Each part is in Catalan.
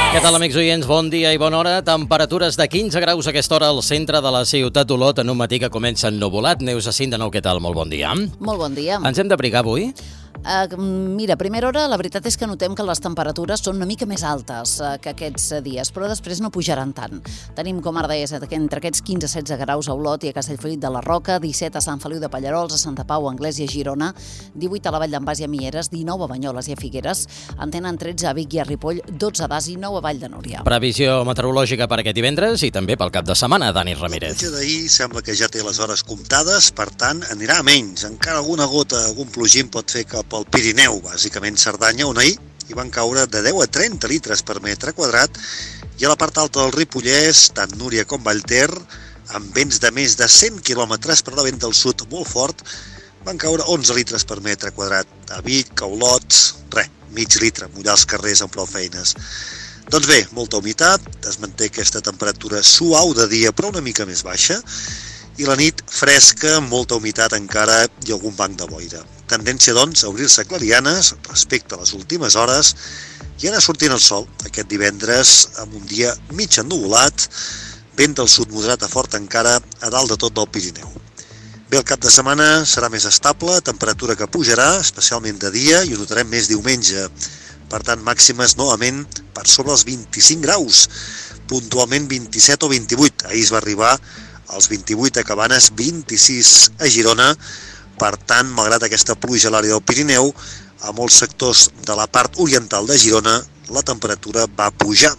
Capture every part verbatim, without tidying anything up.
Què tal, amics oients? Bon dia i bona hora. Temperatures de quinze graus a aquesta hora al centre de la ciutat d'Olot en un matí que comença ennuvolat. Neus Jacint, de nou, què tal? Molt bon dia. Molt bon dia. Ens hem d'abrigar avui? Uh, mira, a primera hora la veritat és que notem que les temperatures són una mica més altes uh, que aquests dies, però després no pujaran tant. Tenim, com ara deies, entre aquests quinze a setze graus a Olot i a Castellfollit de la Roca, disset a Sant Feliu de Pallerols, a Santa Pau, a Anglès i a Girona, divuit a la Vall d'en Bas i a Mieres, dinou a Banyoles i a Figueres, en tenen tretze a Vic i a Ripoll, dotze a Das i nou a Vall de Núria. Previsió meteorològica per aquest divendres i també pel cap de setmana, Dani Ramírez. La pluja d'ahir sembla que ja té les hores comptades, per tant, anirà a menys. Encara alguna gota, algun plogim pot fer cap al Pirineu, bàsicament Cerdanya, on ahir hi van caure de deu a trenta litres per metre quadrat, i a la part alta del Ripollès, tant Núria com Vallter, amb vents de més de cent quilòmetres per la vent del sud molt fort, van caure onze litres per metre quadrat. A Vic, a Olot, res, mig litre, mullar els carrers amb prou feines. Doncs bé, molta humitat, es manté aquesta temperatura suau de dia però una mica més baixa, i la nit fresca, amb molta humitat encara i algun banc de boira. Tendència, doncs, a obrir-se clarianes respecte a les últimes hores i anar sortint el sol aquest divendres amb un dia mig ennuvolat, vent del sud moderat a fort encara a dalt de tot del Pirineu. Bé, el cap de setmana serà més estable, temperatura que pujarà, especialment de dia, i ho notarem més diumenge. Per tant, màximes novament per sobre els vint-i-cinc graus, puntualment vint-i-set o vint-i-vuit. Ahir es va arribar als vint-i-vuit a Cabanes, vint-i-sis a Girona. Per tant, malgrat aquesta pluja a l'àrea del Pirineu, a molts sectors de la part oriental de Girona la temperatura va pujar.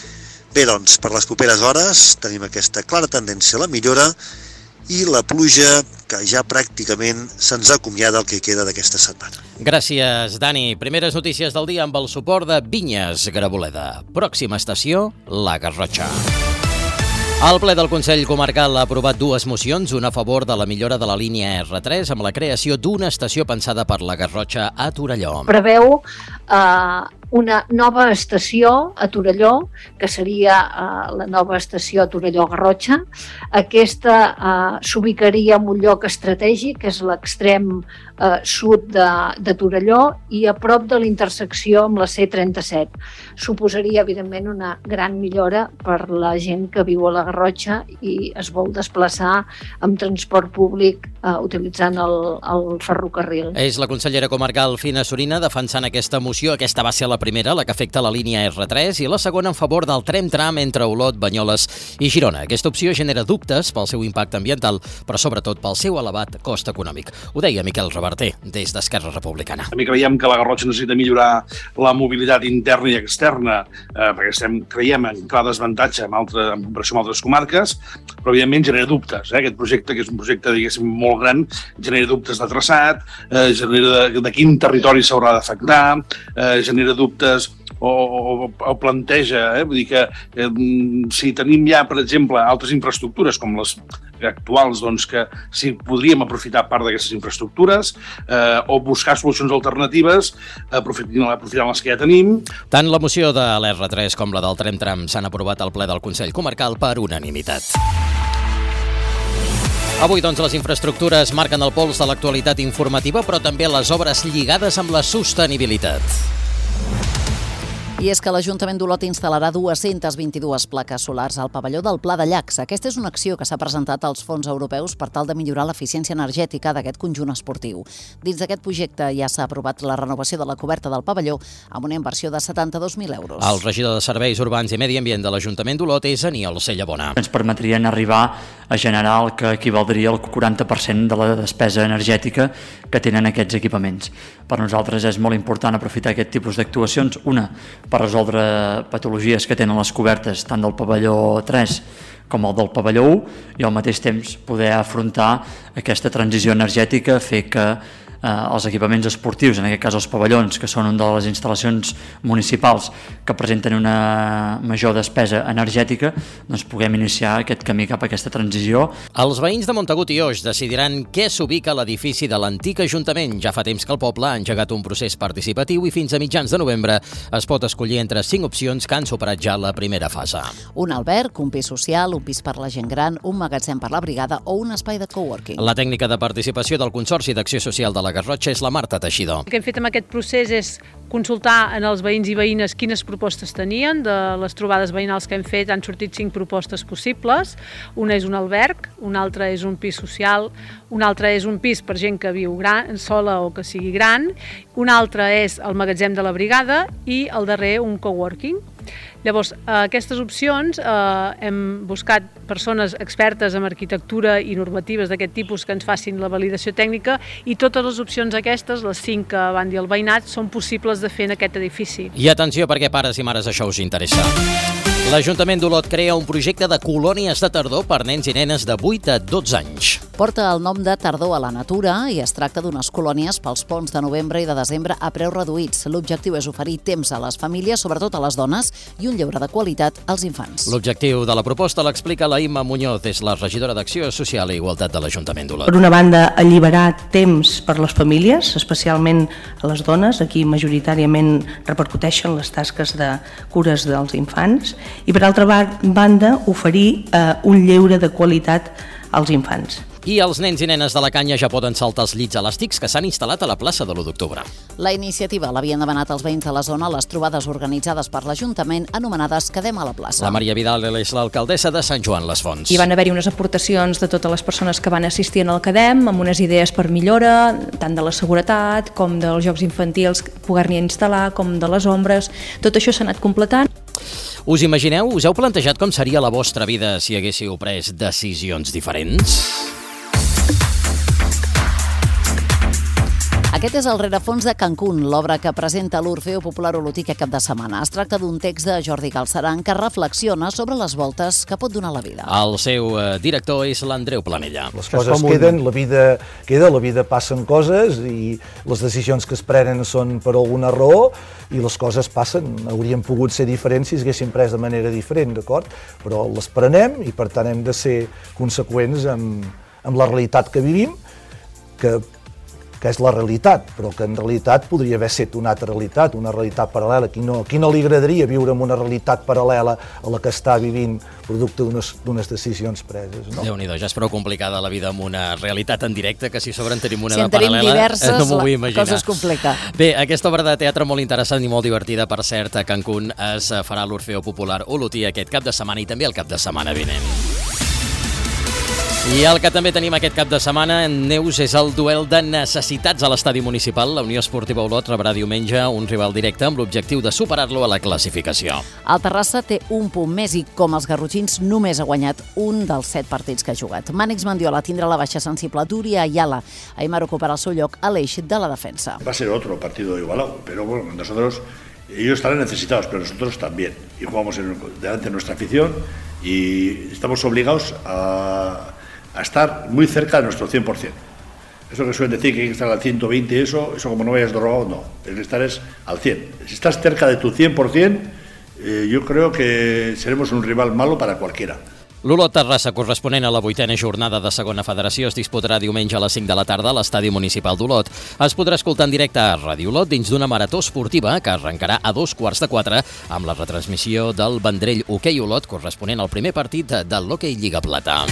Bé, doncs, per les properes hores tenim aquesta clara tendència a la millora i la pluja que ja pràcticament se'ns acomiada el que queda d'aquesta setmana. Gràcies, Dani. Primeres notícies del dia amb el suport de Vinyes Graboleda. Pròxima estació, la Garrotxa. El ple del Consell Comarcal ha aprovat dues mocions, una a favor de la millora de la línia erre tres amb la creació d'una estació pensada per la Garrotxa a Torelló. Preveu eh, una nova estació a Torelló, que seria eh, la nova estació a Torelló-Garrotxa. Aquesta eh, s'ubicaria en un lloc estratègic, que és l'extrem eh, sud de, de Torelló i a prop de l'intersecció amb la ce trenta-set. Suposaria, evidentment, una gran millora per la gent que viu a la Garrotxa i es vol desplaçar amb transport públic eh, utilitzant el, el ferrocarril. És la consellera comarcal Fina Sorina defensant aquesta moció. Aquesta va ser la primera, la que afecta la línia erre tres, i la segona en favor del tram-tram entre Olot, Banyoles i Girona. Aquesta opció genera dubtes pel seu impacte ambiental, però sobretot pel seu elevat cost econòmic. Ho deia Miquel Reverter, des d'Esquerra Republicana. També creiem que la Garrotxa necessita millorar la mobilitat interna i externa, eh, perquè estem, creiem en clar desavantatge en, altre, en comparació amb altres comarques, però evidentment genera dubtes. Eh? Aquest projecte, que és un projecte, diguéssim, molt gran, genera dubtes de traçat, eh, genera de, de quin territori s'haurà d'afectar, eh, genera dubtes o, o, o planteja, eh? Vull dir que eh, si tenim ja, per exemple, altres infraestructures com les actuals, doncs que si podríem aprofitar part d'aquestes infraestructures eh, o buscar solucions alternatives aprofitant, aprofitant les que ja tenim. Tant la moció de l'erre tres com la del tram-tram s'han aprovat al ple del Consell Comarcal per unanimitat. Avui, doncs, les infraestructures marquen el pols de l'actualitat informativa, però també les obres lligades amb la sostenibilitat. I és que l'Ajuntament d'Olot instal·larà dues-centes vint-i-dues plaques solars al pavelló del Pla de Llacs. Aquesta és una acció que s'ha presentat als fons europeus per tal de millorar l'eficiència energètica d'aquest conjunt esportiu. Dins d'aquest projecte ja s'ha aprovat la renovació de la coberta del pavelló amb una inversió de setanta-dos mil euros. El regidor de Serveis Urbans i Medi Ambient de l'Ajuntament d'Olot és Aniol Cellabona. Ens permetrien arribar a generar el que equivaldria al quaranta per cent de la despesa energètica que tenen aquests equipaments. Per nosaltres és molt important aprofitar aquest tipus d'actuacions, una, per resoldre patologies que tenen les cobertes tant del pavelló tres com el del pavelló u, i al mateix temps poder afrontar aquesta transició energètica, fer que eh, els equipaments esportius, en aquest cas els pavellons, que són una de les instal·lacions municipals que presenten una major despesa energètica, doncs puguem iniciar aquest camí cap a aquesta transició. Els veïns de Montagut i Oix decidiran què s'ubica a l'edifici de l'antic Ajuntament. Ja fa temps que el poble ha engegat un procés participatiu i fins a mitjans de novembre es pot escollir entre cinc opcions que han superat ja la primera fase. Un alberg, un pis social, un pis per la gent gran, un magatzem per la brigada o un espai de coworking. La tècnica de participació del Consorci d'Acció Social de la la Garrotxa és la Marta Teixidor. El que hem fet amb aquest procés és consultar en els veïns i veïnes quines propostes tenien. De les trobades veïnals que hem fet han sortit cinc propostes possibles. Una és un alberg, una altra és un pis social, una altra és un pis per gent que viu gran, sola o que sigui gran, una altra és el magatzem de la brigada i el darrer un coworking. Llavors, aquestes opcions eh, hem buscat persones expertes en arquitectura i normatives d'aquest tipus que ens facin la validació tècnica i totes les opcions aquestes, les cinc que van dir el veïnat, són possibles de fer en aquest edifici. I atenció perquè pares i mares això us interessa. L'Ajuntament d'Olot crea un projecte de colònies de tardor per nens i nenes de vuit a dotze anys. Porta el nom de Tardor a la Natura i es tracta d'unes colònies pels ponts de novembre i de desembre a preus reduïts. L'objectiu és oferir temps a les famílies, sobretot a les dones, i un lleure de qualitat als infants. L'objectiu de la proposta l'explica la Imma Muñoz, és la regidora d'Acció Social i Igualtat de l'Ajuntament d'Olot. Per una banda, alliberar temps per les famílies, especialment a les dones. Aquí majoritàriament repercuteixen les tasques de cures dels infants. I per altra banda, oferir eh, un lleure de qualitat als infants. I els nens i nenes de la Canya ja poden saltar els llits elàstics que s'han instal·lat a la plaça de l'u d'octubre. La iniciativa l'havien demanat els veïns de la zona a les trobades organitzades per l'Ajuntament anomenades Quedem a la plaça. La Maria Vidal és l'alcaldessa de Sant Joan les Fonts. Hi van haver-hi unes aportacions de totes les persones que van assistir al Quedem amb unes idees per millora, tant de la seguretat com dels jocs infantils, poder-n'hi instal·lar, com de les ombres. Tot això s'ha anat completant. Us imagineu, us heu plantejat com seria la vostra vida si haguéssiu pres decisions diferents? Aquest és el rerefons de Cancún, l'obra que presenta l'Orfeo Popular Olotí aquest cap de setmana. Es tracta d'un text de Jordi Galceran que reflexiona sobre les voltes que pot donar la vida. El seu eh, director és l'Andreu Planella. Les coses queden, la vida queda, la vida passen coses i les decisions que es prenen són per alguna raó i les coses passen. Haurien pogut ser diferents si s'haguessin pres de manera diferent, d'acord? Però les prenem i per tant hem de ser conseqüents amb, amb la realitat que vivim, que que és la realitat, però que en realitat podria haver estat una altra realitat, una realitat paral·lela. Qui no, qui no li agradaria viure en una realitat paral·lela a la que està vivint producte d'unes decisions preses, no? Déu-n'hi-do, ja és prou complicada la vida amb una realitat en directe, que si sobre en tenim una si de paral·lela, diverses, no m'ho vull imaginar. La cosa es complica. Bé, aquesta obra de teatre molt interessant i molt divertida, per cert, a Cancún es farà l'Orfeo Popular Olotí aquest cap de setmana i també el cap de setmana vinent. I el que també tenim aquest cap de setmana, Neus, és el duel de necessitats a l'estadi municipal. La Unió Esportiva Olot rebrà diumenge un rival directe amb l'objectiu de superar-lo a la classificació. El Terrassa té un punt més i, com els garrotxins, només ha guanyat un dels set partits que ha jugat. Mànix Mendiola tindrà la baixa sensible d'Uria Ayala. Aimar ocuparà el seu lloc a l'eix de la defensa. Va a ser otro partido igualado, pero bueno, nosotros, ellos estarán necesitados, pero nosotros también. Y jugamos en, delante de nuestra afición y estamos obligados a... a estar muy cerca de nuestro cien por ciento. Eso que suelen decir que hay que estar al ciento veinte, eso, eso como no vayas drogado, no. El que estar es al cien. Si estás cerca de tu cien por ciento, eh, yo creo que seremos un rival malo para cualquiera. L'Olot Terrassa, corresponent a la vuitena jornada de segona federació, es disputarà diumenge a les cinc de la tarda a l'estadi municipal d'Olot. Es podrà escoltar en directe a Ràdio Olot dins d'una marató esportiva que arrencarà a dos quarts de quatre amb la retransmissió del Vendrell Hoquei Olot, corresponent al primer partit de l'Hoquei Lliga Plata.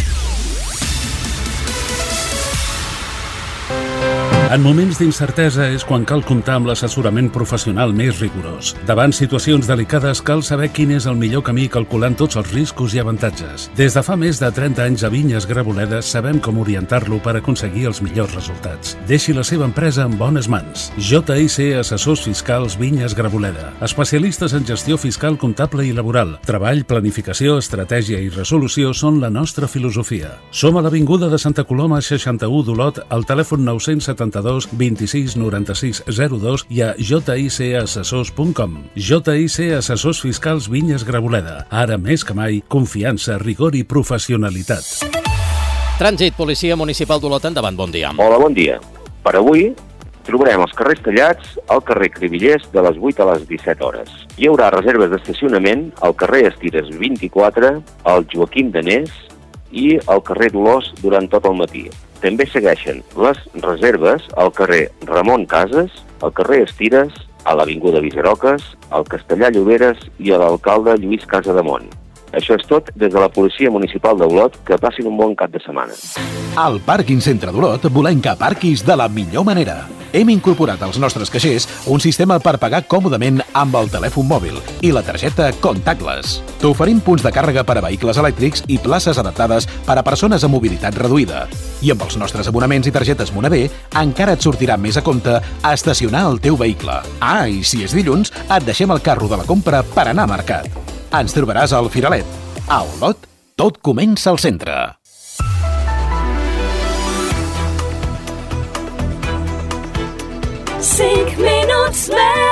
En moments d'incertesa és quan cal comptar amb l'assessorament professional més rigorós. Davant situacions delicades cal saber quin és el millor camí calculant tots els riscos i avantatges. Des de fa més de trenta anys a Vinyes Graboleda sabem com orientar-lo per aconseguir els millors resultats. Deixi la seva empresa en bones mans. J I C Assessors Fiscals Vinyes Graboleda. Especialistes en gestió fiscal, comptable i laboral. Treball, planificació, estratègia i resolució són la nostra filosofia. Som a l'Avinguda de Santa Coloma seixanta-u d'Olot al telèfon nou cents setanta-dos vint-i-sis noranta-sis zero dos i a j i c assessors punt com. J I C Assessors Fiscals Vinyes Graboleda. Ara més que mai, confiança, rigor i professionalitat. Trànsit, Policia Municipal d'Olot, endavant, bon dia. Hola, bon dia. Per avui trobarem els carrers tallats al carrer Cribillers de les vuit a les disset hores. Hi haurà reserves d'estacionament al carrer Estires vint-i-quatre, al Joaquim Danés i al carrer Dolors durant tot el matí. També segueixen les reserves al carrer Ramon Casas, al carrer Estires, a l'Avinguda Viceroques, al Castellà Lloberes i a l'alcalde Lluís Casademont. Això és tot des de la Policia Municipal d'Olot. Que passin un bon cap de setmana. Al Pàrquing Centre d'Olot volem que aparquis de la millor manera. Hem incorporat als nostres caixers un sistema per pagar còmodament amb el telèfon mòbil i la targeta Contactless. T'oferim punts de càrrega per a vehicles elèctrics i places adaptades per a persones amb mobilitat reduïda. I amb els nostres abonaments i targetes Moneder encara et sortirà més a compte estacionar el teu vehicle. Ah, i si és dilluns, et deixem el carro de la compra per anar a mercat. Ens trobaràs al Firalet. A Olot, tot comença al centre. Cinc minuts més.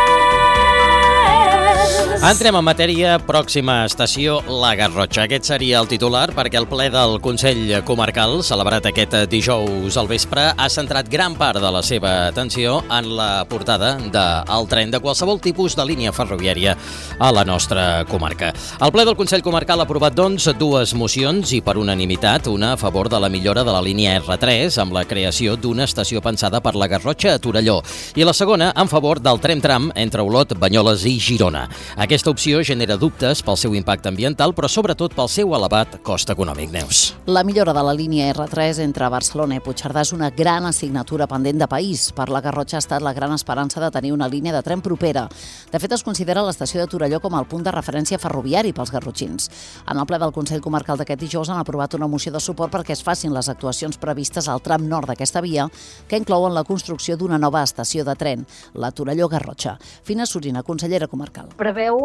Entrem en matèria, pròxima estació, la Garrotxa. Aquest seria el titular perquè el ple del Consell Comarcal, celebrat aquest dijous al vespre, ha centrat gran part de la seva atenció en la portada del tren de qualsevol tipus de línia ferroviària a la nostra comarca. El ple del Consell Comarcal ha aprovat, doncs, dues mocions i per unanimitat, una a favor de la millora de la línia erre tres amb la creació d'una estació pensada per la Garrotxa a Torelló i la segona en favor del tren-tram entre Olot, Banyoles i Girona. Aquesta opció genera dubtes pel seu impacte ambiental, però sobretot pel seu elevat cost econòmic. Neus. La millora de la línia erre tres entre Barcelona i Puigcerdà és una gran assignatura pendent de país. Per la Garrotxa ha estat la gran esperança de tenir una línia de tren propera. De fet, es considera l'estació de Torelló com el punt de referència ferroviari pels garrotxins. En el ple del Consell Comarcal d'aquest dijous han aprovat una moció de suport perquè es facin les actuacions previstes al tram nord d'aquesta via, que inclouen la construcció d'una nova estació de tren, la Torelló-Garrotxa. Fina Sorina, consellera comarcal. Preveu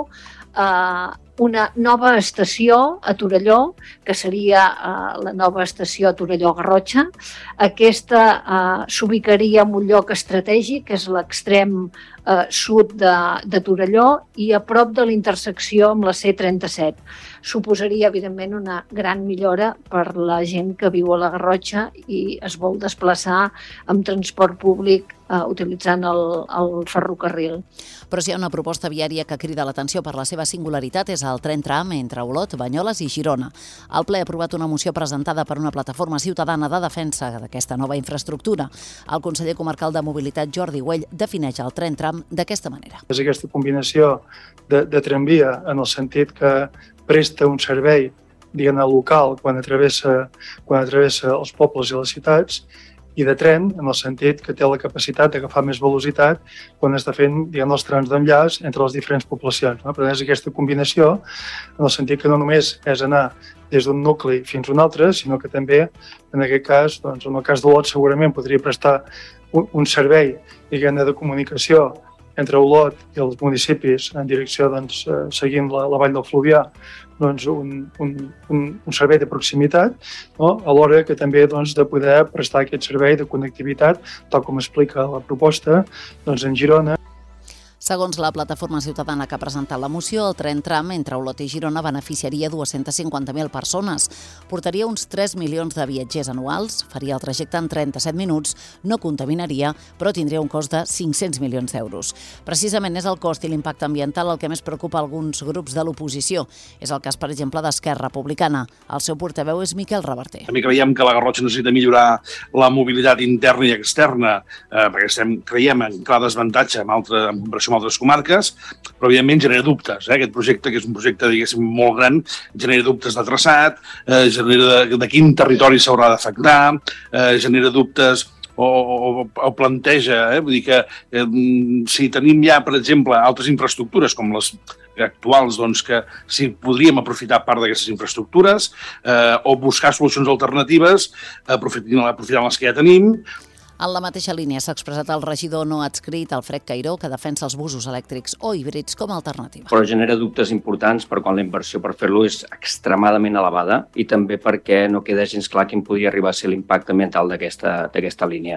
eh, una nova estació a Torelló, que seria eh, la nova estació a Torelló-Garrotxa. Aquesta eh, s'ubicaria en un lloc estratègic, que és l'extrem eh, sud de, de Torelló i a prop de la intersecció amb la ce trenta-set. Suposaria, evidentment, una gran millora per la gent que viu a la Garrotxa i es vol desplaçar amb transport públic eh, utilitzant el, el ferrocarril. Però si hi ha una proposta viària que crida l'atenció per la seva singularitat és el tren tram entre Olot, Banyoles i Girona. El ple ha aprovat una moció presentada per una plataforma ciutadana de defensa d'aquesta nova infraestructura. El conseller comarcal de Mobilitat, Jordi Güell, defineix el tren tram d'aquesta manera. És aquesta combinació de, de tramvia en el sentit que presta un servei, diguem-ne, local quan travessa, quan travessa els pobles i les ciutats, i de tren en el sentit que té la capacitat d'agafar més velocitat quan està fent, diguem, els trams d'enllaç entre les diferents poblacions. No? Per tant, és aquesta combinació en el sentit que no només és anar des d'un nucli fins a un altre, sinó que també, en aquest cas, doncs, en el cas d'Olot, segurament podria prestar un, un servei, diguem-ne, de comunicació entre Olot i els municipis en direcció, doncs, seguint la, la vall del Fluvià, doncs, un, un, un, un servei de proximitat, no? Alhora que també, doncs, de poder prestar aquest servei de connectivitat, tal com explica la proposta, doncs, en Girona. Segons la plataforma ciutadana que ha presentat la moció, el tren tram entre Olot i Girona beneficiaria dues-centes cinquanta mil persones, portaria uns tres milions de viatgers anuals, faria el trajecte en trenta-set minuts, no contaminaria, però tindria un cost de cinc-cents milions d'euros. Precisament és el cost i l'impacte ambiental el que més preocupa alguns grups de l'oposició. És el cas, per exemple, d'Esquerra Republicana. El seu portaveu és Miquel Reverter. També creiem que la Garrotxa necessita millorar la mobilitat interna i externa, eh, perquè estem, creiem en clar desavantatge en, altra, en comparació amb altres comarques, però evidentment genera dubtes. Eh? Aquest projecte, que és un projecte, diguéssim, molt gran, genera dubtes de traçat, eh, genera de, de quin territori s'haurà d'afectar, eh, genera dubtes o, o, o planteja, eh? Vull dir que eh, si tenim ja, per exemple, altres infraestructures com les actuals, doncs que si podríem aprofitar part d'aquestes infraestructures eh, o buscar solucions alternatives aprofitant, aprofitant les que ja tenim. En la mateixa línia s'ha expressat el regidor no adscrit, Alfred Cairó, que defensa els busos elèctrics o híbrids com a alternativa. Però genera dubtes importants per quan la inversió per fer-lo és extremadament elevada i també perquè no queda gens clar quin podria arribar a ser l'impacte ambiental d'aquesta d'aquesta línia.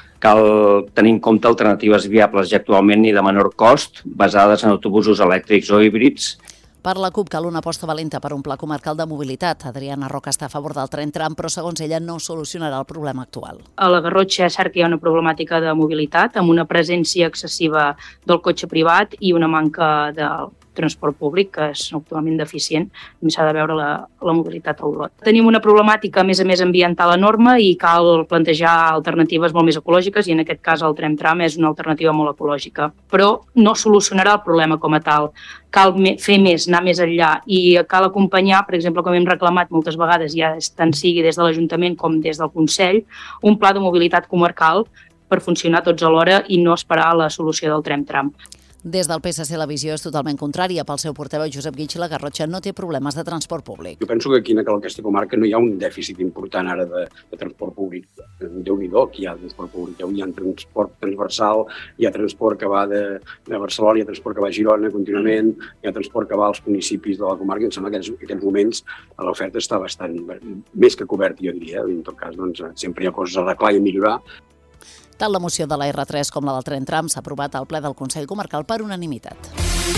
Cal tenir en compte alternatives viables ja actualment i de menor cost, basades en autobusos elèctrics o híbrids. Per la CUP cal una aposta valenta per un pla comarcal de mobilitat. Adriana Roca està a favor del tren tram, però segons ella no solucionarà el problema actual. A la Garrotxa és cert que hi ha una problemàtica de mobilitat, amb una presència excessiva del cotxe privat i una manca de transport públic, que és actualment deficient, també s'ha de veure la, la mobilitat a Olot. Tenim una problemàtica, a més a més, ambiental enorme i cal plantejar alternatives molt més ecològiques i en aquest cas el tram-tram és una alternativa molt ecològica. Però no solucionarà el problema com a tal. Cal fer més, anar més enllà i cal acompanyar, per exemple, com hem reclamat moltes vegades, ja tant sigui des de l'Ajuntament com des del Consell, un pla de mobilitat comarcal per funcionar tots alhora i no esperar la solució del tram-tram. Des del P S C la visió és totalment contrària. Pel seu portaveu Josep Guix, la Garrotxa no té problemes de transport públic. Jo penso que aquí en aquesta comarca no hi ha un dèficit important ara de, de transport públic. Déu-n'hi-do que hi ha transport públic. Hi ha transport transversal, hi ha transport que va de, de Barcelona, hi ha transport que va a Girona contínuament, hi ha transport que va als municipis de la comarca. Em sembla que en aquests moments l'oferta està bastant més que coberta, jo diria. En tot cas, doncs, sempre hi ha coses a arreglar i a millorar. Tant la moció de la erre tres com la del tren tram s'ha aprovat al ple del Consell Comarcal per unanimitat.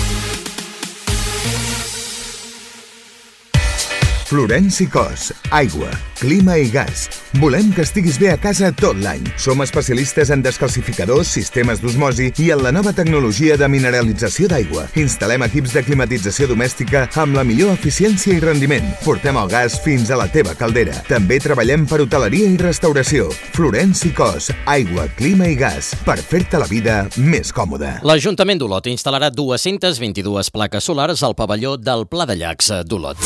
Florenci Cos, aigua, clima i gas. Volem que estiguis bé a casa tot l'any. Som especialistes en descalcificadors, sistemes d'osmosi i en la nova tecnologia de mineralització d'aigua. Instal·lem equips de climatització domèstica amb la millor eficiència i rendiment. Portem el gas fins a la teva caldera. També treballem per hoteleria i restauració. Florenci Cos, aigua, clima i gas. Per fer-te la vida més còmoda. L'Ajuntament d'Olot instal·larà dues-centes vint-i-dues plaques solars al pavelló del Pla de Llacs d'Olot.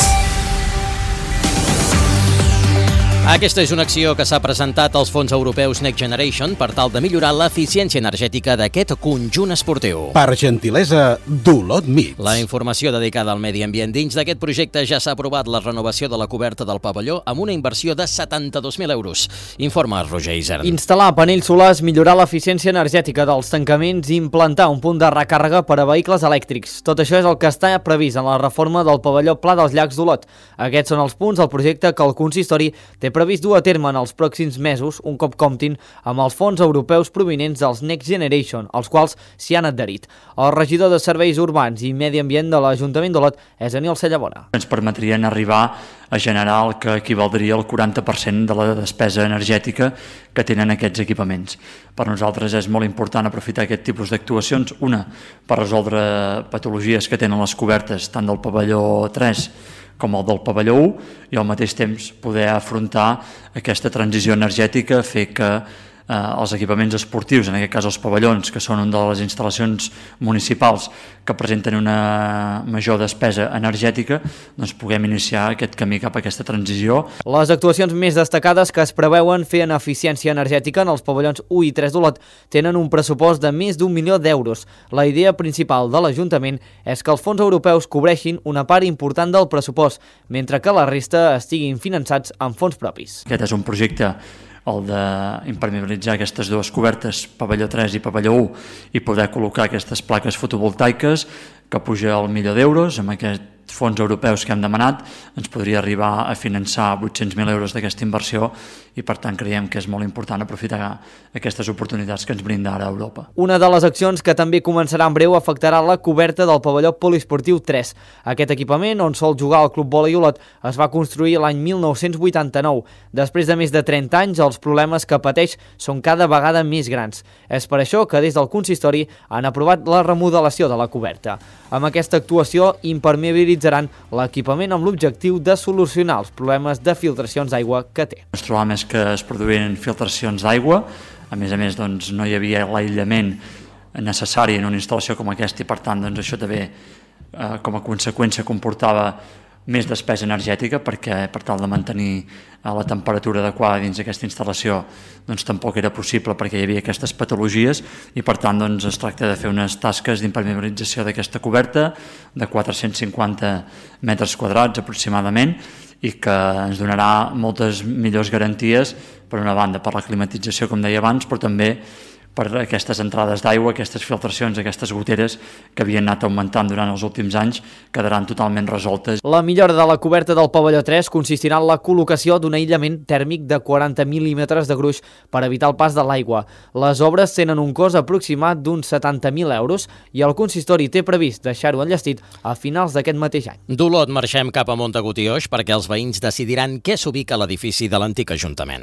Aquesta és una acció que s'ha presentat als fons europeus Next Generation per tal de millorar l'eficiència energètica d'aquest conjunt esportiu. Per gentilesa d'Olot Mix. La informació dedicada al medi ambient. Dins d'aquest projecte ja s'ha aprovat la renovació de la coberta del pavelló amb una inversió de setanta-dos mil euros. Informa Roger Isern. Instal·lar panells solars, millorar l'eficiència energètica dels tancaments i implantar un punt de recàrrega per a vehicles elèctrics. Tot això és el que està previst en la reforma del pavelló Pla dels Llacs d'Olot. Aquests són els punts del projecte que el consistori té previst dur a terme en els pròxims mesos, un cop comptin amb els fons europeus provinents dels Next Generation, els quals s'hi han adherit. El regidor de Serveis Urbans i Medi Ambient de l'Ajuntament d'Olot és Daniel Cellabona. Ens permetrien arribar a generar el que equivaldria al quaranta per cent de la despesa energètica que tenen aquests equipaments. Per nosaltres és molt important aprofitar aquest tipus d'actuacions, una, per resoldre patologies que tenen les cobertes tant del pavelló tres com el del pavelló u, i al mateix temps poder afrontar aquesta transició energètica, fer que eh, els equipaments esportius, en aquest cas els pavellons, que són una de les instal·lacions municipals que presenten una major despesa energètica, doncs puguem iniciar aquest camí cap a aquesta transició. Les actuacions més destacades que es preveuen fer en eficiència energètica en els pavellons u i tres d'Olot tenen un pressupost de més d'un milió d'euros. La idea principal de l'Ajuntament és que els fons europeus cobreixin una part important del pressupost, mentre que la resta estiguin finançats amb fons propis. Aquest és un projecte, el d'impermeabilitzar aquestes dues cobertes, pavelló tres i pavelló u, i poder col·locar aquestes plaques fotovoltaiques que puja al milió d'euros. Amb aquests fons europeus que hem demanat ens podria arribar a finançar vuit-cents mil euros d'aquesta inversió i per tant creiem que és molt important aprofitar aquestes oportunitats que ens brinda ara Europa. Una de les accions que també començarà en breu afectarà la coberta del pavelló poliesportiu tres. Aquest equipament, on sol jugar el Club Vòlei Olot, es va construir l'any mil nou-cents vuitanta-nou. Després de més de trenta anys, els problemes que pateix són cada vegada més grans. És per això que des del consistori han aprovat la remodelació de la coberta. Amb aquesta actuació impermeabilitzaran l'equipament amb l'objectiu de solucionar els problemes de filtracions d'aigua que té. Ens trobàvem que es produïen filtracions d'aigua, a més a més doncs, no hi havia l'aïllament necessari en una instal·lació com aquesta i per tant doncs, això també eh, com a conseqüència comportava més despesa energètica perquè per tal de mantenir la temperatura adequada dins d'aquesta instal·lació doncs, tampoc era possible perquè hi havia aquestes patologies i per tant doncs, es tracta de fer unes tasques d'impermeabilització d'aquesta coberta de quatre-cents cinquanta metres quadrats aproximadament i que ens donarà moltes millors garanties per una banda per la climatització com deia abans però també per aquestes entrades d'aigua, aquestes filtracions, aquestes goteres que havien anat augmentant durant els últims anys quedaran totalment resoltes. La millora de la coberta del pavelló tres consistirà en la col·locació d'un aïllament tèrmic de quaranta mil·límetres de gruix per evitar el pas de l'aigua. Les obres tenen un cost aproximat d'uns setanta mil euros i el consistori té previst deixar-ho enllestit a finals d'aquest mateix any. D'Olot marxem cap a Montagut i Oix perquè els veïns decidiran què s'ubica a l'edifici de l'antic Ajuntament.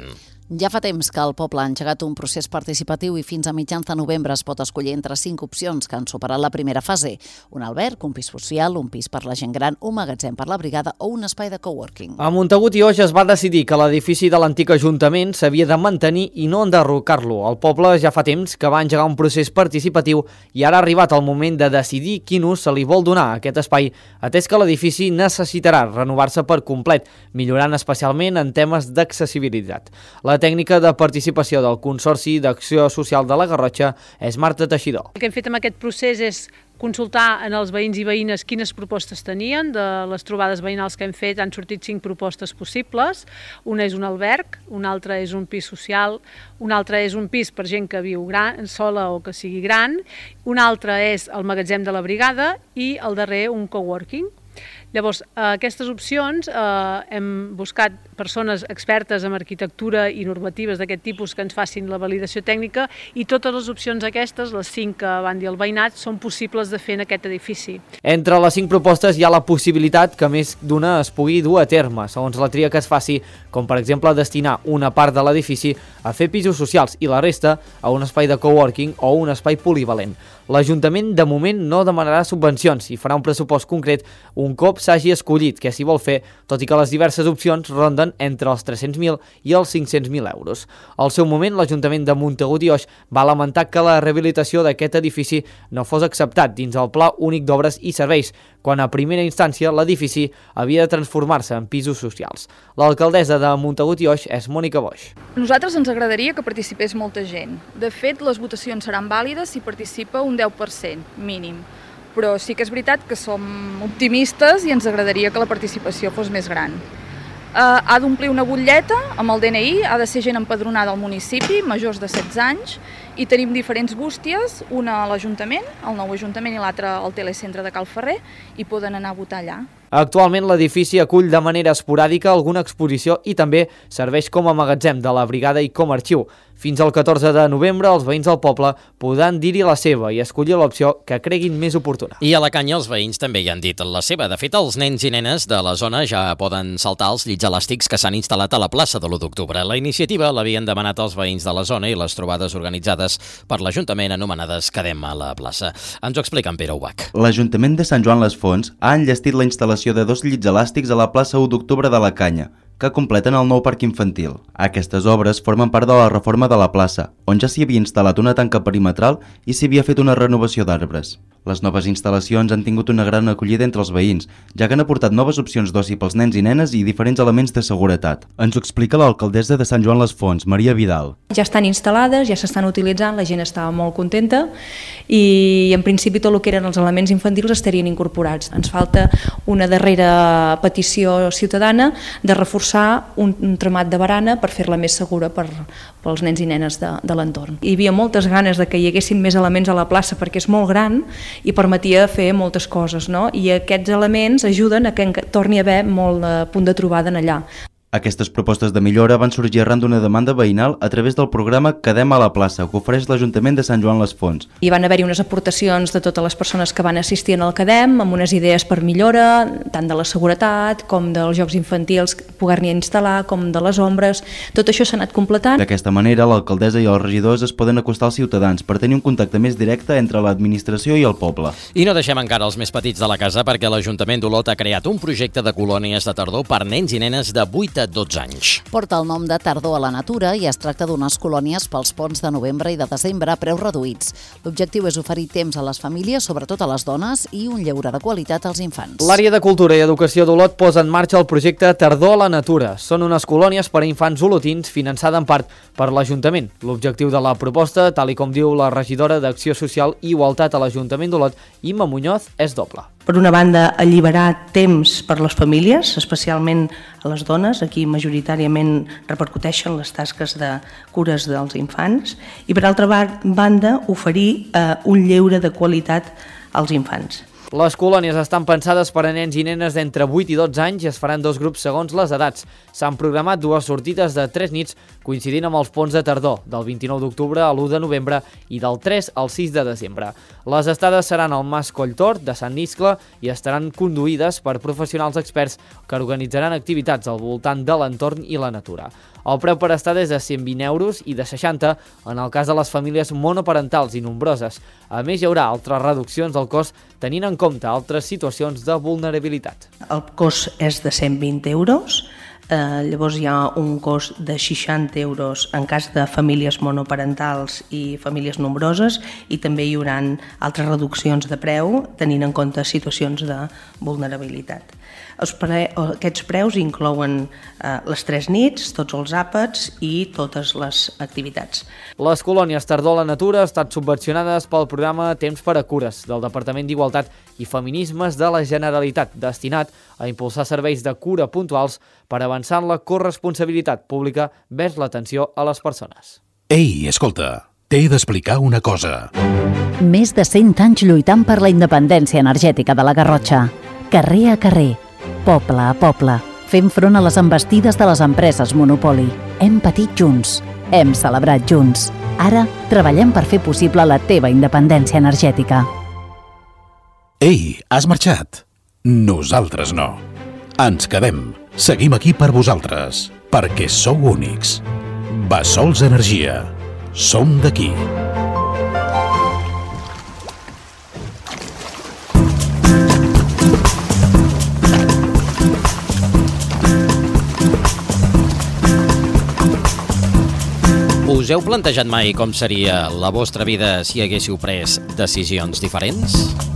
Ja fa temps que el poble ha engegat un procés participatiu i fins a mitjans de novembre es pot escollir entre cinc opcions que han superat la primera fase. Un alberg, un pis social, un pis per la gent gran, un magatzem per la brigada o un espai de coworking. A Montagut i Oix es va decidir que l'edifici de l'antic Ajuntament s'havia de mantenir i no enderrocar-lo. El poble ja fa temps que va engegar un procés participatiu i ara ha arribat el moment de decidir quin ús se li vol donar a aquest espai, atès que l'edifici necessitarà renovar-se per complet, millorant especialment en temes d'accessibilitat. La tècnica de participació del Consorci d'Acció Social de la Garrotxa és Marta Teixidor. El que hem fet amb aquest procés és consultar en els veïns i veïnes quines propostes tenien. De les trobades veïnals que hem fet han sortit cinc propostes possibles. Una és un alberg, una altra és un pis social, una altra és un pis per gent que viu gran, sola o que sigui gran, una altra és el magatzem de la brigada i el darrer un coworking. Llavors, aquestes opcions eh, hem buscat persones expertes en arquitectura i normatives d'aquest tipus que ens facin la validació tècnica i totes les opcions aquestes, les cinc que van dir el veïnat, són possibles de fer en aquest edifici. Entre les cinc propostes hi ha la possibilitat que més d'una es pugui dur a terme, segons la tria que es faci, com per exemple destinar una part de l'edifici a fer pisos socials i la resta a un espai de coworking o un espai polivalent. L'Ajuntament de moment no demanarà subvencions i farà un pressupost concret un cop s'hagi escollit què s'hi vol fer, tot i que les diverses opcions ronden entre els tres-cents mil i els cinc-cents mil euros. Al seu moment, l'Ajuntament de Montagut i Oix va lamentar que la rehabilitació d'aquest edifici no fos acceptat dins el Pla Únic d'Obres i Serveis, quan a primera instància l'edifici havia de transformar-se en pisos socials. L'alcaldessa de Montagut i Oix és Mònica Boix. Nosaltres ens agradaria que participés molta gent. De fet, les votacions seran vàlides si participa un deu per cent, mínim. Però sí que és veritat que som optimistes i ens agradaria que la participació fos més gran. Uh, ha d'omplir una butlleta amb el D N I, ha de ser gent empadronada al municipi, majors de setze anys, i tenim diferents bústies, una a l'Ajuntament, al nou Ajuntament, i l'altra al Telecentre de Cal Ferrer, i poden anar a votar allà. Actualment l'edifici acull de manera esporàdica alguna exposició i també serveix com a magatzem de la brigada i com a arxiu. Fins al catorze de novembre els veïns del poble podran dir-hi la seva i escollir l'opció que creguin més oportuna. I a la Canya els veïns també hi han dit la seva. De fet, els nens i nenes de la zona ja poden saltar els llits elàstics que s'han instal·lat a la plaça de l'u d'octubre. La iniciativa l'havien demanat els veïns de la zona i les trobades organitzades per l'Ajuntament anomenades Quedem a la plaça. Ens ho explica en Pere Ubach. L'Ajuntament de Sant Joan les Fonts ha enllestit la instal·lació de dos llits elàstics a la plaça u d'octubre de la Canya, que completen el nou parc infantil. Aquestes obres formen part de la reforma de la plaça, on ja s'hi havia instal·lat una tanca perimetral i s'hi havia fet una renovació d'arbres. Les noves instal·lacions han tingut una gran acollida entre els veïns, ja que han aportat noves opcions d'oci pels nens i nenes i diferents elements de seguretat. Ens ho explica l'alcaldessa de Sant Joan les Fonts, Maria Vidal. Ja estan instal·lades, ja s'estan utilitzant, la gent estava molt contenta i en principi tot el que eren els elements infantils estarien incorporats. Ens falta una darrera petició ciutadana de reforçar un, un tramat de barana per fer-la més segura per, pels nens i nenes de, de l'entorn. Hi havia moltes ganes de que hi haguessin més elements a la plaça perquè és molt gran i permetia fer moltes coses, no? I aquests elements ajuden a que torni a haver molt de punt de trobada en allà. Aquestes propostes de millora van sorgir arran d'una demanda veïnal a través del programa Quedem a la plaça, que ofereix l'Ajuntament de Sant Joan les Fonts. Hi van haver-hi unes aportacions de totes les persones que van assistir en el Quedem, amb unes idees per millora, tant de la seguretat com dels jocs infantils, poder-n'hi instal·lar, com de les ombres. Tot això s'ha anat completant. D'aquesta manera, l'alcaldessa i els regidors es poden acostar als ciutadans per tenir un contacte més directe entre l'administració i el poble. I no deixem encara els més petits de la casa perquè l'Ajuntament d'Olot ha creat un projecte de colònies de tardor per nens i nenes de vuit a dotze anys. Porta el nom de Tardor a la Natura i es tracta d'unes colònies pels ponts de novembre i de desembre a preus reduïts. L'objectiu és oferir temps a les famílies, sobretot a les dones, i un lleure de qualitat als infants. L'àrea de Cultura i Educació d'Olot posa en marxa el projecte Tardor a la Natura. Són unes colònies per a infants olotins finançada en part per l'Ajuntament. L'objectiu de la proposta, tal i com diu la regidora d'Acció Social i Igualtat a l'Ajuntament d'Olot, Imma Muñoz, és doble. Per una banda, alliberar temps per les famílies, especialment a les dones, aquí majoritàriament repercuteixen les tasques de cures dels infants, i per altra banda, oferir eh, un lleure de qualitat als infants. Les colònies estan pensades per a nens i nenes d'entre vuit i dotze anys i es faran dos grups segons les edats. S'han programat dues sortides de tres nits coincidint amb els ponts de tardor, del vint-i-nou d'octubre a l'u de novembre i del tres al sis de desembre. Les estades seran al Mas Colltort de Sant Iscle i estaran conduïdes per professionals experts que organitzaran activitats al voltant de l'entorn i la natura. El preu per estada és de cent vint euros i de seixanta en el cas de les famílies monoparentals i nombroses. A més, hi haurà altres reduccions del cost tenint en compte altres situacions de vulnerabilitat. El cost és de cent vint euros, eh, llavors hi ha un cost de seixanta euros en cas de famílies monoparentals i famílies nombroses i també hi haurà altres reduccions de preu tenint en compte situacions de vulnerabilitat. Els pre... Aquests preus inclouen eh, les tres nits, tots els àpats i totes les activitats. Les colònies Tardor a la Natura estan subvencionades pel programa Temps per a Cures del Departament d'Igualtat i Feminismes de la Generalitat, destinat a impulsar serveis de cura puntuals per avançar en la corresponsabilitat pública vers l'atenció a les persones. Ei, escolta, t'he d'explicar una cosa. Més de cent anys lluitant per la independència energètica de la Garrotxa. Carrer a carrer, poble a poble, fent front a les envestides de les empreses monopoli. Hem patit junts, hem celebrat junts. Ara treballem per fer possible la teva independència energètica. Ei, has marxat? Nosaltres no. Ens quedem. Seguim aquí per vosaltres, perquè sou únics. Bassols Energia. Som d'aquí. Us heu plantejat mai com seria la vostra vida si haguéssiu pres decisions diferents?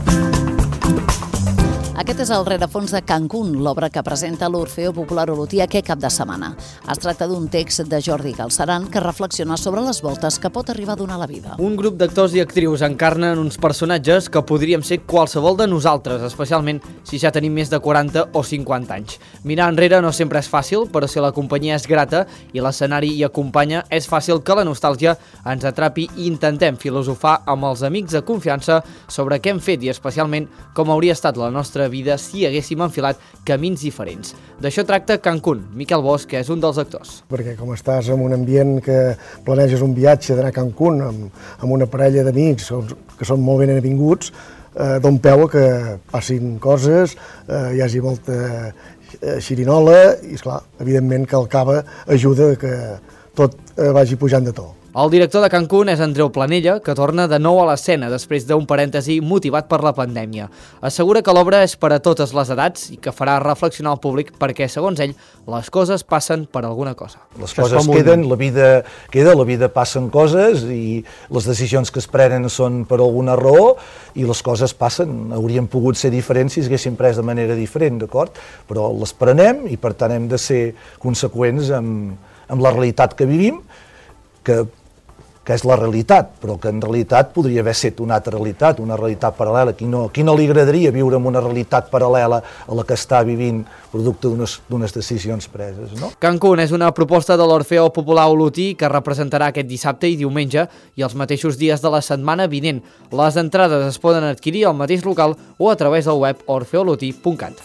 Aquest és el rerefons de Cancún, l'obra que presenta l'Orfeó Popular Olotí aquest cap de setmana. Es tracta d'un text de Jordi Galceran que reflexiona sobre les voltes que pot arribar a donar la vida. Un grup d'actors i actrius encarnen uns personatges que podríem ser qualsevol de nosaltres, especialment si ja tenim més de quaranta o cinquanta anys. Mirar enrere no sempre és fàcil, però si la companyia és grata i l'escenari hi acompanya, és fàcil que la nostàlgia ens atrapi i intentem filosofar amb els amics de confiança sobre què hem fet i especialment com hauria estat la nostra vida si haguéssim enfilat camins diferents. D'això tracta Cancún. Miquel Bosch, que és un dels actors. Perquè com estàs en un ambient que planeges un viatge d'anar a Cancún amb, amb una parella d'amics que són molt ben avinguts, eh, don peu a que passin coses, eh, hi hagi molta eh, xirinola i, esclar, evidentment que el cava ajuda que tot eh, vagi pujant de to. El director de Cancún és Andreu Planella, que torna de nou a l'escena després d'un parèntesi motivat per la pandèmia. Assegura que l'obra és per a totes les edats i que farà reflexionar el públic perquè, segons ell, les coses passen per alguna cosa. Les coses queden, la vida queda, la vida passen coses i les decisions que es prenen són per alguna raó i les coses passen. Haurien pogut ser diferents si es haguessin pres de manera diferent, d'acord? Però les prenem i, per tant, hem de ser conseqüents amb, amb la realitat que vivim, que que és la realitat, però que en realitat podria haver estat una altra realitat, una realitat paral·lela. Qui no, qui no li agradaria viure en una realitat paral·lela a la que està vivint producte d'unes decisions preses, no? Cancún és una proposta de l'Orfeó Popular Olotí que representarà aquest dissabte i diumenge i els mateixos dies de la setmana vinent. Les entrades es poden adquirir al mateix local o a través del web orfeolotí punt cat.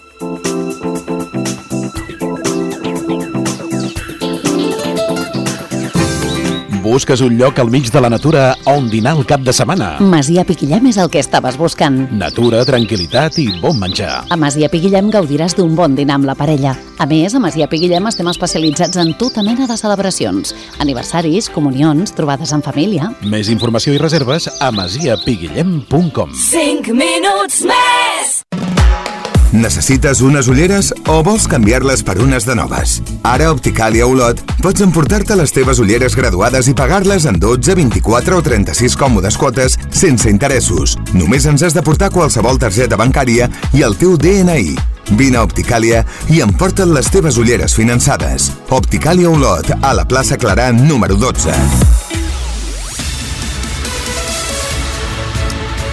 Busques un lloc al mig de la natura on dinar el cap de setmana? Masia Piquillem és el que estaves buscant. Natura, tranquil·litat i bon menjar. A Masia Piquillem gaudiràs d'un bon dinar amb la parella. A més, a Masia Piquillem estem especialitzats en tota mena de celebracions, aniversaris, comunions, trobades en família. Més informació i reserves a masia piguillem punt com. cinc minuts més! Necessites unes ulleres o vols canviar-les per unes de noves? Ara a Opticàlia Olot pots emportar-te les teves ulleres graduades i pagar-les en dotze, vint-i-quatre o trenta-sis còmodes quotes sense interessos. Només ens has de portar qualsevol targeta bancària i el teu D N I. Vine a Opticàlia i emporta't les teves ulleres finançades. Opticàlia Olot, a la plaça Clarà, número dotze.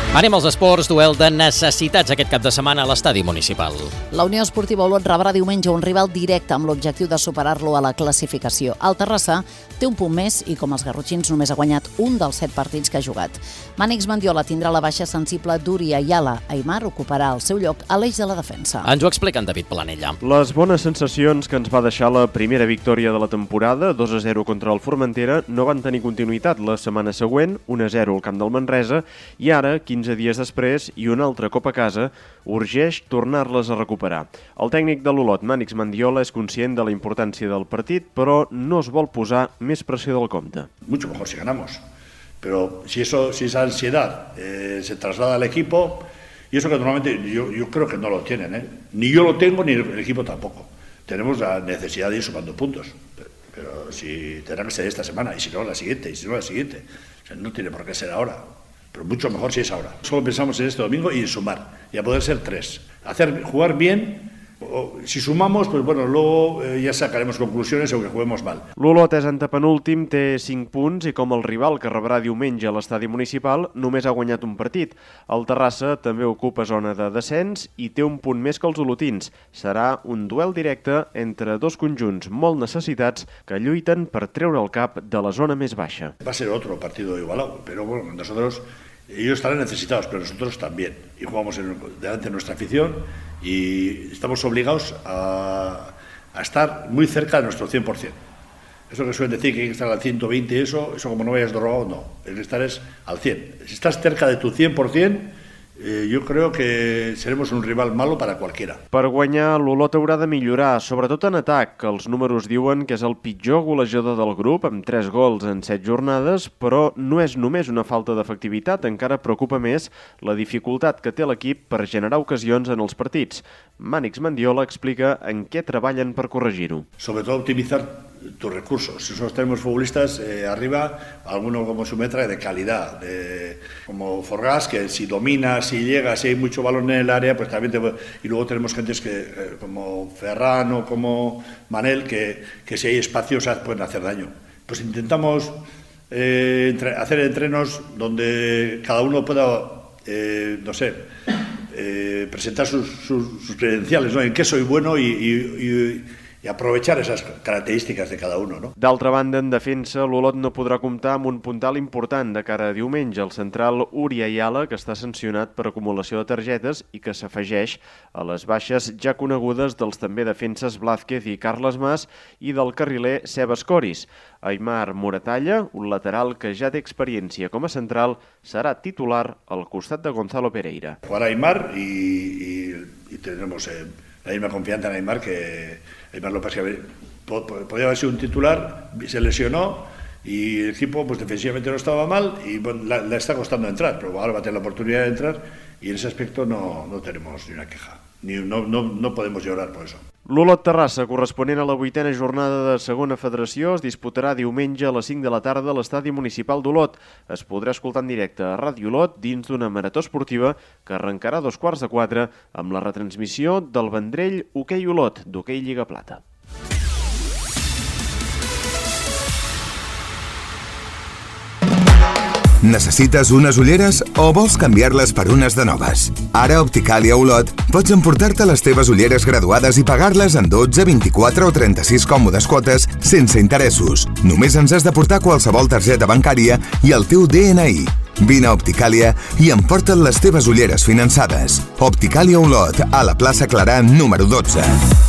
Anem als esports, duel de necessitats aquest cap de setmana a l'estadi municipal. La Unió Esportiva Olot rebrà diumenge un rival directe amb l'objectiu de superar-lo a la classificació. El Terrassa té un punt més i, com els garrotxins, només ha guanyat un dels set partits que ha jugat. Mànix Mendiola tindrà la baixa sensible d'Uri Ayala. Aimar ocuparà el seu lloc a l'eix de la defensa. Ens ho explica en David Planella. Les bones sensacions que ens va deixar la primera victòria de la temporada, dos a zero contra el Formentera, no van tenir continuïtat la setmana següent, un a zero al camp del Manresa, i ara, quinze dies després i un altre cop a casa, urgeix tornar-les a recuperar. El tècnic de l'Olot, Mànix Mendiola, és conscient de la importància del partit, però no es vol posar més pressió del compte. Mucho mejor si ganamos, pero si, eso, si esa ansiedad eh, se traslada al equipo, y eso que normalmente yo, yo creo que no lo tienen, ¿eh? Ni yo lo tengo ni el equipo tampoco. Tenemos la necesidad de ir sumando puntos, pero, pero si tendrá que ser esta semana, y si no la siguiente, y si no la siguiente, o sea, no tiene por qué ser ahora. Pero mucho mejor si es ahora. Solo pensamos en este domingo y en sumar, y a poder ser tres. Hacer, jugar bien, o, si sumamos, pues bueno, luego eh, ya sacaremos conclusiones aunque juguemos mal. L'Olot és antepenúltim, té cinc punts i com el rival que rebrà diumenge a l'estadi municipal només ha guanyat un partit. El Terrassa també ocupa zona de descens i té un punt més que els olotins. Serà un duel directe entre dos conjunts molt necessitats que lluiten per treure el cap de la zona més baixa. Va a ser otro partido igualado, pero bueno, nosotros... Ellos estarán necesitados, pero nosotros también. Y jugamos en, delante de nuestra afición y estamos obligados a, a estar muy cerca de nuestro cien por ciento. Eso que suelen decir que hay que estar al ciento veinte, eso, eso como no vayas drogado, no. El estar es al cien. Si estás cerca de tu cien por ciento, eh, yo creo que seremos un rival malo para cualquiera. Per guanyar, l'Olot haurà de millorar, sobretot en atac, que els números diuen que és el pitjor golejador del grup, amb tres gols en set jornades, però no és només una falta d'efectivitat, encara preocupa més la dificultat que té l'equip per generar ocasions en els partits. Mànix Mendiola explica en què treballen per corregir-ho. Sobretot optimizar tus recursos. Si nosotros tenemos futbolistas eh, arriba, alguno como Sumetra de calidad, de, como Forgás, que si domina, si llega, si hay mucho balón en el área, pues también te, y luego tenemos gentes que, eh, como Ferran o como Manel, que, que si hay espacios pueden hacer daño. Pues intentamos eh, entre, hacer entrenos donde cada uno pueda, eh, no sé, eh, presentar sus, sus, sus credenciales, ¿no? En qué soy bueno y, y, y i aprovechar esas característiques de cada uno, no? D'altra banda, en defensa, l'Olot no podrà comptar amb un puntal important de cara a diumenge. El central Uri Ayala, que està sancionat per acumulació de targetes i que s'afegeix a les baixes ja conegudes dels també defenses Blázquez i Carles Mas i del carriler Seba Escoris. Aimar Moratalla, un lateral que ja té experiència com a central, serà titular al costat de Gonzalo Pereira. Jugará Aimar y, y, y tenemos eh, la misma confianza en Aimar que Aimar López, que podía haber sido un titular, se lesionó y el equipo pues defensivamente no estaba mal y bueno, la, la está costando entrar, pero ahora va a tener la oportunidad de entrar y en ese aspecto no, no tenemos ni una queja, ni, no, no, no podemos llorar por eso. L'Olot Terrassa, corresponent a la vuitena jornada de segona federació, es disputarà diumenge a les cinc de la tarda a l'estadi municipal d'Olot. Es podrà escoltar en directe a Ràdio Olot dins d'una marató esportiva que arrencarà a dos quarts de quatre amb la retransmissió del Vendrell Hoquei Olot, d'Hoquei Lliga Plata. Necessites unes ulleres o vols canviar-les per unes de noves? Ara a Opticàlia Olot pots emportar-te les teves ulleres graduades i pagar-les en dotze, vint-i-quatre o trenta-sis còmodes quotes sense interessos. Només ens has de portar qualsevol targeta bancària i el teu D N I. Vine a Opticàlia i emporta't les teves ulleres finançades. Opticàlia Olot, a la plaça Clarà número dotze.